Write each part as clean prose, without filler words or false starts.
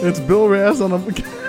It's Bill Raz on a...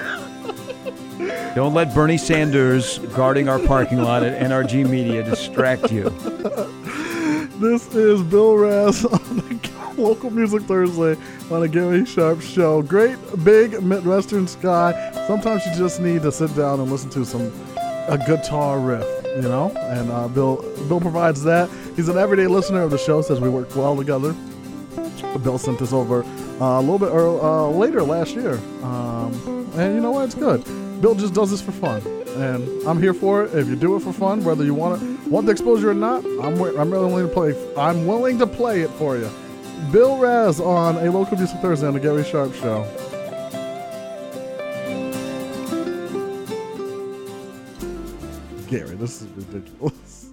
Don't let Bernie Sanders guarding our parking lot at NRG Media distract you. This is Bill Raz on the Local Music Thursday on a Gary Sharp show. Great big Midwestern sky. Sometimes you just need to sit down and listen to a guitar riff, you know? And Bill provides that. He's an everyday listener of the show, says we work well together. Bill sent this over a little bit later last year. And you know what? It's good. Bill just does this for fun. And I'm here for it. If you do it for fun, whether you want the exposure or not, I'm willing to play. I'm willing to play it for you. Bill Raz on a Local Music Thursday on the Gary Sharp Show. Gary, this is ridiculous.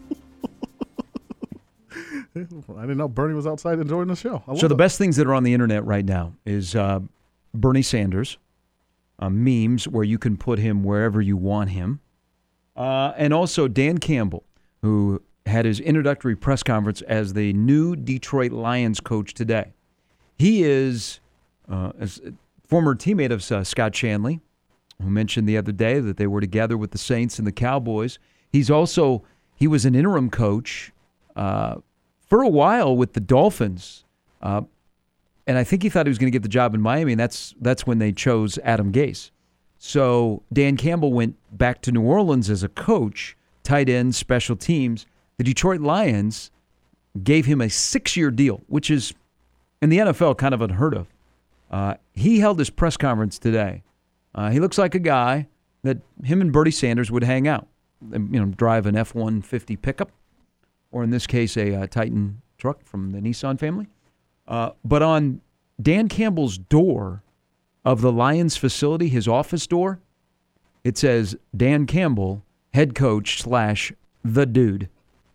I didn't know Bernie was outside enjoying the show. So the best things that are on the internet right now is Bernie Sanders, memes where you can put him wherever you want him, and also Dan Campbell, who had his introductory press conference as the new Detroit Lions coach today. He is a former teammate of Scott Shanley, who mentioned the other day that they were together with the Saints and the Cowboys. He was an interim coach for a while with the Dolphins, and I think he thought he was going to get the job in Miami, and that's when they chose Adam Gase. So Dan Campbell went back to New Orleans as a coach, tight end, special teams. The Detroit Lions gave him a 6-year deal, which is in the NFL kind of unheard of. He held his press conference today. He looks like a guy that him and Bernie Sanders would hang out, drive an F-150 pickup, or in this case, a Titan truck from the Nissan family. But on Dan Campbell's door of the Lions facility, his office door, it says Dan Campbell, head coach / the dude.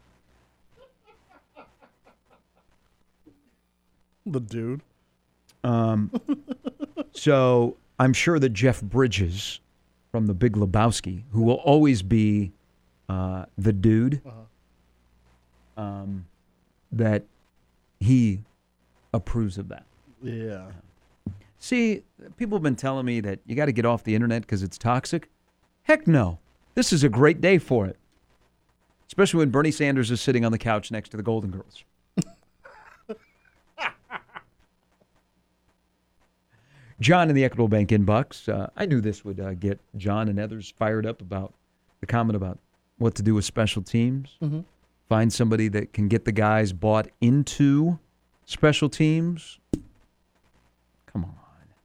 The dude. So I'm sure that Jeff Bridges from The Big Lebowski, who will always be the dude, that he approves of that. Yeah. See, people have been telling me that you got to get off the internet because it's toxic. Heck no. This is a great day for it. Especially when Bernie Sanders is sitting on the couch next to the Golden Girls. John in the Equitable Bank inbox. I knew this would get John and others fired up about the comment about what to do with special teams. Mm-hmm. Find somebody that can get the guys bought into special teams. Come on.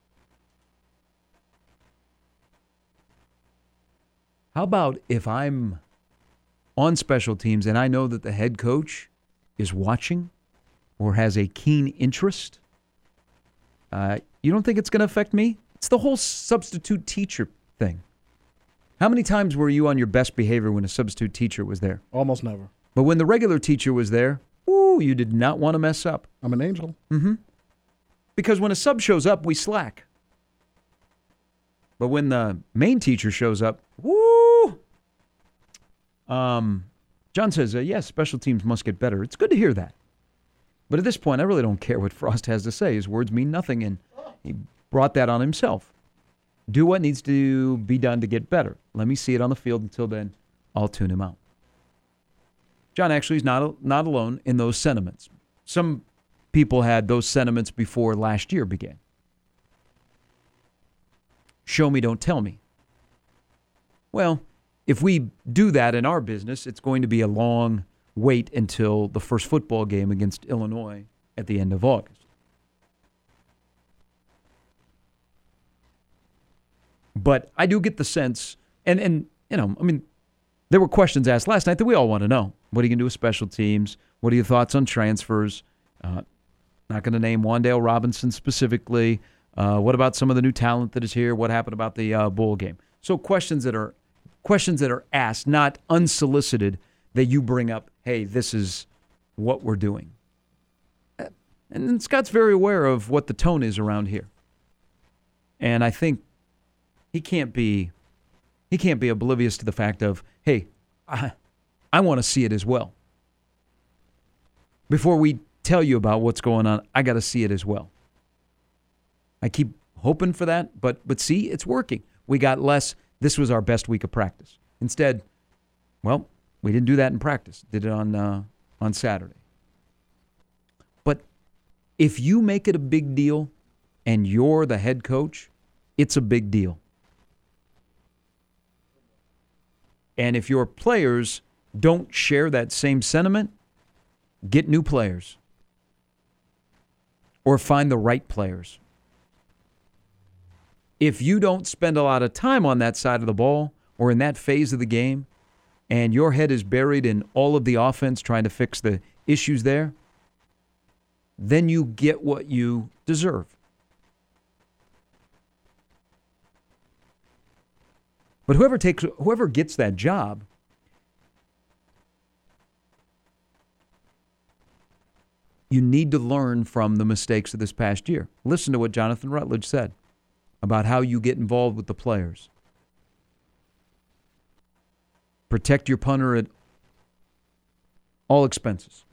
How about if I'm on special teams and I know that the head coach is watching or has a keen interest? You don't think it's going to affect me? It's the whole substitute teacher thing. How many times were you on your best behavior when a substitute teacher was there? Almost never. But when the regular teacher was there, you did not want to mess up. I'm an angel. Mm-hmm. Because when a sub shows up, we slack. But when the main teacher shows up, John says, yes, special teams must get better. It's good to hear that. But at this point, I really don't care what Frost has to say. His words mean nothing, and he brought that on himself. Do what needs to be done to get better. Let me see it on the field. Until then, I'll tune him out. John actually is not alone in those sentiments. Some people had those sentiments before last year began. Show me, don't tell me. Well, if we do that in our business, it's going to be a long wait until the first football game against Illinois at the end of August. But I do get the sense, and there were questions asked last night that we all want to know. What are you going to do with special teams? What are your thoughts on transfers? Not going to name Wan'Dale Robinson specifically. What about some of the new talent that is here? What happened about the bowl game? So questions that are asked, not unsolicited, that you bring up, hey, this is what we're doing. And Scott's very aware of what the tone is around here. And I think he can't be oblivious to the fact of, hey, I want to see it as well. Before we tell you about what's going on, I got to see it as well. I keep hoping for that, but see, it's working. We got less. This was our best week of practice. Instead, well, we didn't do that in practice. Did it on Saturday. But if you make it a big deal and you're the head coach, it's a big deal. And if your players don't share that same sentiment, get new players or find the right players. If you don't spend a lot of time on that side of the ball or in that phase of the game, and your head is buried in all of the offense trying to fix the issues there, then you get what you deserve. But whoever gets that job, you need to learn from the mistakes of this past year. Listen to what Jonathan Rutledge said about how you get involved with the players. Protect your punter at all expenses.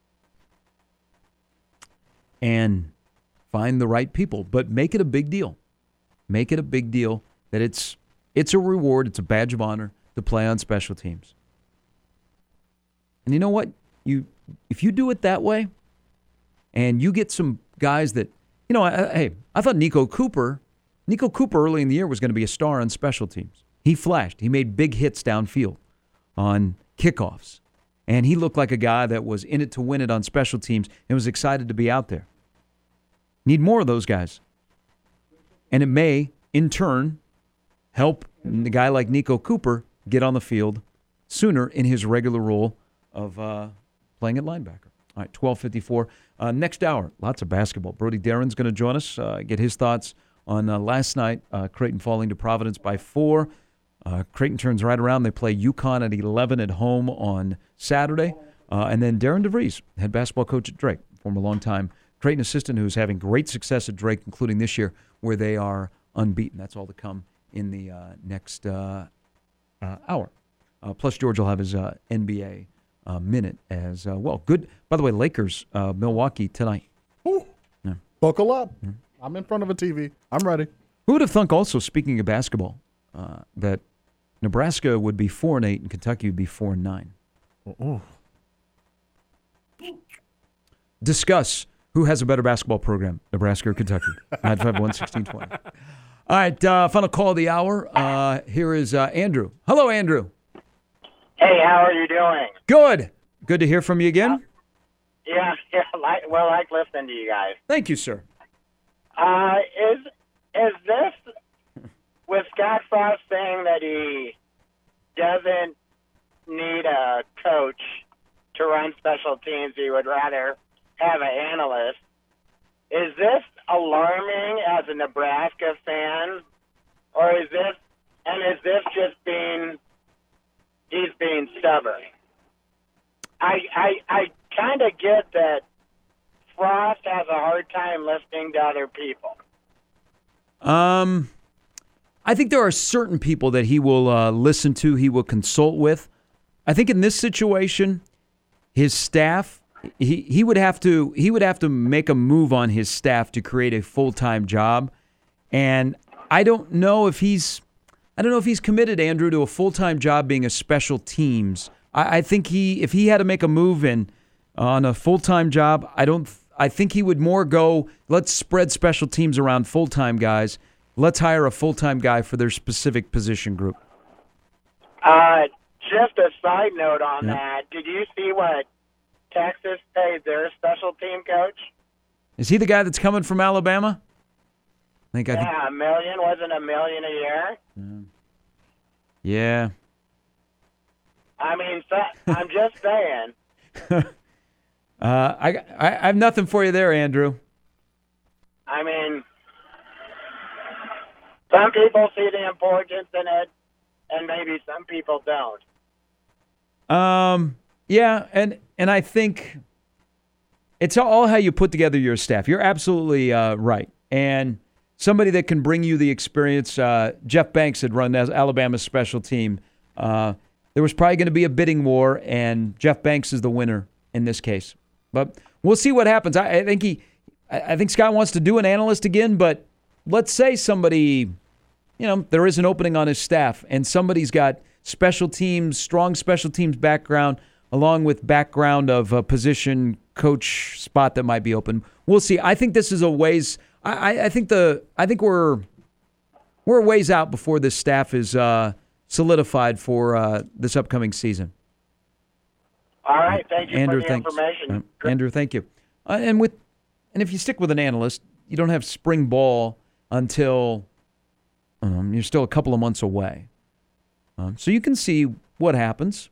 And find the right people, but make it a big deal. Make it a big deal that it's a reward, it's a badge of honor to play on special teams. And you know what? If you do it that way, and you get some guys that, I thought Nico Cooper early in the year was going to be a star on special teams. He flashed. He made big hits downfield on kickoffs. And he looked like a guy that was in it to win it on special teams and was excited to be out there. Need more of those guys. And it may, in turn, help a guy like Nico Cooper get on the field sooner in his regular role of playing at linebacker. All right, 12:54. Next hour, lots of basketball. Brody Darren's going to join us, get his thoughts on last night, Creighton falling to Providence by 4. Creighton turns right around. They play UConn at 11 at home on Saturday. And then Darren DeVries, head basketball coach at Drake, former longtime Creighton assistant who's having great success at Drake, including this year, where they are unbeaten. That's all to come in the next hour. Plus, George will have his NBA minute as well. Good. By the way, Lakers, Milwaukee tonight. Ooh. Yeah. Buckle up. Mm-hmm. I'm in front of a TV. I'm ready. Who would have thunk also, speaking of basketball, that Nebraska would be 4-8 and Kentucky would be 4-9? Oh. Discuss who has a better basketball program, Nebraska or Kentucky. 951-1620. All right, final call of the hour. Here is Andrew. Hello, Andrew. Hey, how are you doing? Good. Good to hear from you again. Yeah, like listening to you guys. Thank you, sir. Is this with Scott Frost saying that he doesn't need a coach to run special teams, he would rather have an analyst? Is this alarming as a Nebraska fan, or is this just he's being stubborn? I kind of get that Frost has a hard time listening to other people. I think there are certain people that he will listen to, he will consult with. I think in this situation, his staff, he would have to make a move on his staff to create a full-time job. And I don't know if he's committed, Andrew, to a full-time job being a special teams. I think if he had to make a move on a full-time job, I think he would more go, let's spread special teams around full-time guys. Let's hire a full-time guy for their specific position group. Just a side note on that. Did you see what Texas paid their special team coach? Is he the guy that's coming from Alabama? $1 million. Wasn't $1 million a year? Yeah. I mean, I'm just saying. I have nothing for you there, Andrew. I mean, some people see the importance in it, and maybe some people don't. Yeah, and I think it's all how you put together your staff. You're absolutely right. And somebody that can bring you the experience, Jeff Banks had run Alabama's special team. There was probably going to be a bidding war, and Jeff Banks is the winner in this case. But we'll see what happens. I think Scott wants to do an analyst again, but let's say somebody, there is an opening on his staff, and somebody's got strong special teams background, along with background of a position coach spot that might be open. We'll see. I think this is a ways. I think we're a ways out before this staff is solidified for this upcoming season. All right, thank you Andrew, for the information. Andrew, thank you. And if you stick with an analyst, you don't have spring ball until you're still a couple of months away. So you can see what happens.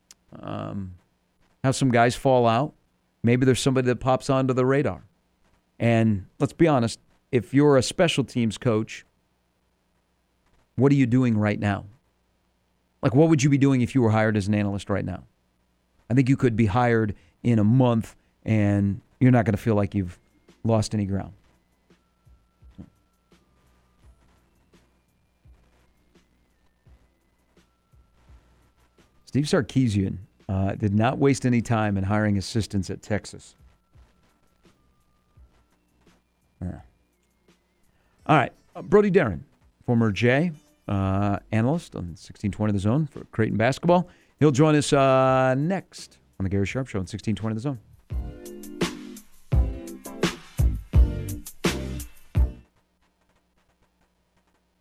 How some guys fall out. Maybe there's somebody that pops onto the radar. And let's be honest, if you're a special teams coach, what are you doing right now? Like, what would you be doing if you were hired as an analyst right now? I think you could be hired in a month, and you're not going to feel like you've lost any ground. Steve Sarkisian did not waste any time in hiring assistants at Texas. All right. Brody Darren, former J, analyst on 1620 The Zone for Creighton basketball. He'll join us next on the Gary Sharp Show on 1620 The Zone.